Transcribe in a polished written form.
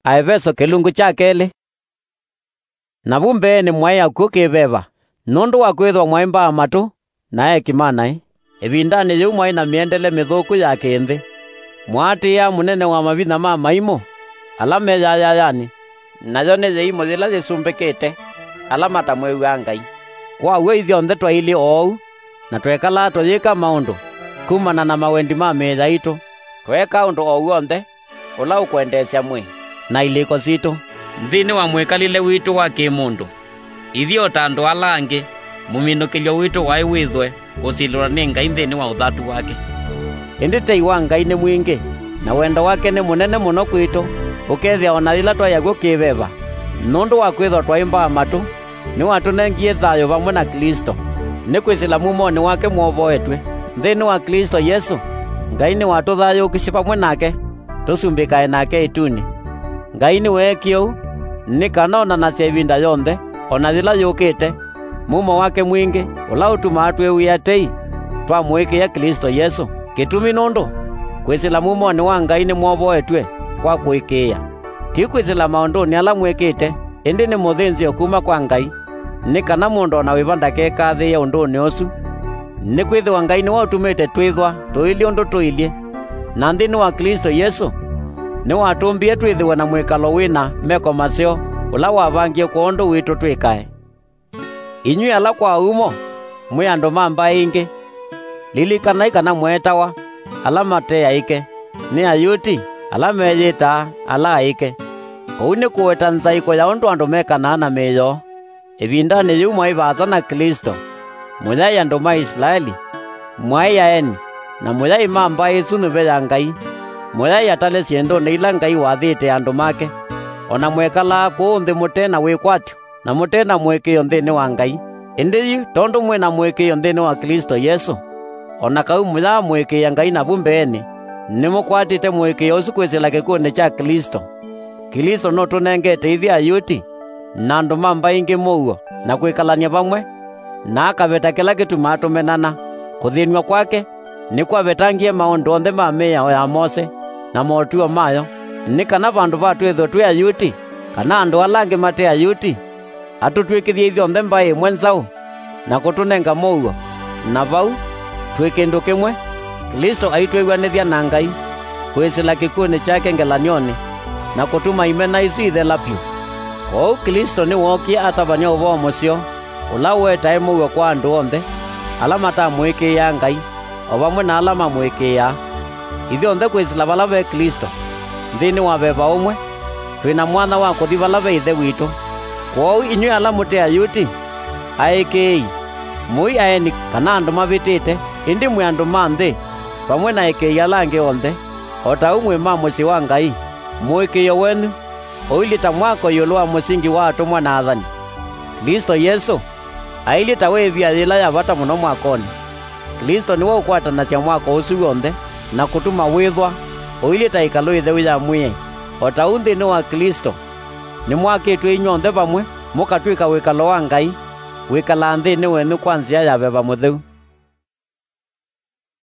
Aefeso kilungu cha keli. Na bumbe ni mwai akuki beba. Nundu wa kwithwa mwaimba amatu na ekimanai. Ibindani yu mwai na miendele mithuku ya kinthi. Mwati ya munene wa mabitha ma maimo. Alame yani. Nayo ni zeimo zila zisumbikite. Alamata mwewa Ngai. Kwa uwe ithionthe twaili ou. Na twekala tuyika maundu. Kumana na mawendi ma metha itu. Tweka undu o wonthe. Ula ukwendesya mwi. Na iliko situ. Nthini wa mwikalile witu wa kimundu. Ithio tandu alangi. Muminukilio witu wai withwe. Kusilura ni Ngai nthini wa uthatu wake. Indi tei wa Ngai ni mwingi. Na wendo wake ni munene muno kwitu. Ukethia ona ila twayaguo kibeba. Nundu wa kwithwa twaimba amatu. Ni watunengie thayo vamwe na Kristo. Ni kwisila mumoni wake mwovoetwe. Nthini wa Kristo Yesu. Ngai ni watu thayo ukishipa mwenake. Tusumbikae nake ituni. Ngai ni wekio. Ni kanona na sevinda yonthe. Ona zila yukite. Mumo wake mwingi. Ula utuma atwe uyatei. Twa mweke ya Kristo Yesu. Kitumi nundu. Kwisila mumoni wa Ngai ni mwovoetwe. Kwa kuikia. Ti kwisila maundu ni ala mwekite. Indi ni muthinzi okuma kwa Ngai. Ni kana mundu na wibanda keka thi ya undu ni osu. Ni kwithwa Ngai ni watumite twithwa tuilie undu tuilie. Na nthini wa Kristo Yesu ni watumbie twithiwe na mwikalo wina meko masio ula wavangie kwa undu witu twikae. Inyui ala kwa umo mwi andu mamba ingi. Lilikana ikana mwetawa ala matea ike. Ni ayuti ala meyita ala ike. Kou ni kuweta nsaiko ya undu andu mekana na meyo. Ibindani yu mwai vasa na Kristo. Muthai andu ma Israeli. Mwai yaeni. Na muthai mamba isu nube ya Ngai. Muthai atale siendo na ila Ngai wathite andu make. Ona mwekala kuu nthi mutena wikwatyo. Na mutena mwekio nthini wa Ngai. Indi yu tondu mwena mwekio nthini wa Kristo Yesu. Ona kau muthaa mwekio Ngai na bumbeeni. Ni mukwatite mwekio usu kwisila kikundi cha Kristo. Kristo no tunengete ithi ayuti. Na andu mamba ingi muuo. Na kwikalania vamwe. Na akaveta kila kitu matumenana. Kuthinwa kwake. Ni kwa vetangie maundu onthe ma mia ya Mose. Na motuo mayo. Ni kana vandu vatwithwo twi ayuti. Kana andu alangi mate ayuti. Atutwikithie ithionthe mbai mwensau. Na kutunenga muuo. Na vau. Twikindu kimwe. Kristo aitwiwanithia na Ngai. Kwisila kikundi chake ngelanioni. Na kutuma imena isu ithela piu. Kou Kristo ni wokia atabania uvo musio. Ula wetae muuo kwa andu onthe. Ala matamwikia Ngai. O vamwe na ala mamwikia. Ithionthe kwisila vala ve Kristo. Nthini wa veva umwe. Twina mwana wa kuthi vala ve ithe witu. Kou inyui ala mute ayuti. Aikei. Mui aeni kana andu mavitite. Indi mwi andu ma nthi. Vamwe na ikei alangi onthe. Ota umwe ma musi wa Ngai. Mwikio wenu. Oilita mwako yulu wa musingi wa atumwa na athani. Kristo Yesu. Ailita wevia yila ya vata muno mwakoni. Kristo niwe ukwatanasya mwako usu wonthe. Na kutuma withwa. Oilita ikalu ithewi ya mwie. Ota unthi ni wa Kristo. Ni mwakitwe inyonthe vamwe. Mukatwika wikalo wa Ngai. Wikala nthi ni wenu kwa nzia ya beba mutheu.